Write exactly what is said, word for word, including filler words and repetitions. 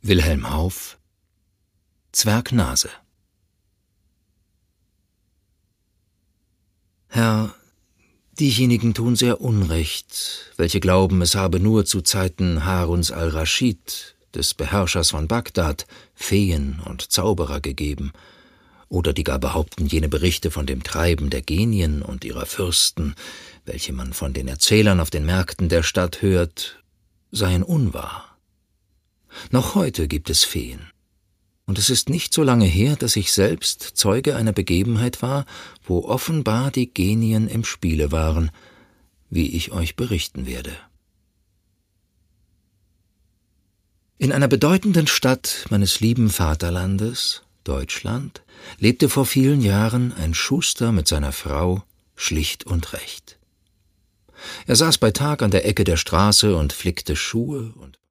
Wilhelm Hauff: Zwergnase. Herr, diejenigen tun sehr Unrecht, welche glauben, es habe nur zu Zeiten Haruns al-Raschid, des Beherrschers von Bagdad, Feen und Zauberer gegeben, oder die gar behaupten, jene Berichte von dem Treiben der Genien und ihrer Fürsten, welche man von den Erzählern auf den Märkten der Stadt hört, seien unwahr. Noch heute gibt es Feen. Und es ist nicht so lange her, dass ich selbst Zeuge einer Begebenheit war, wo offenbar die Genien im Spiele waren, wie ich euch berichten werde. In einer bedeutenden Stadt meines lieben Vaterlandes, Deutschland, lebte vor vielen Jahren ein Schuster mit seiner Frau, schlicht und recht. Er saß bei Tag an der Ecke der Straße und flickte Schuhe und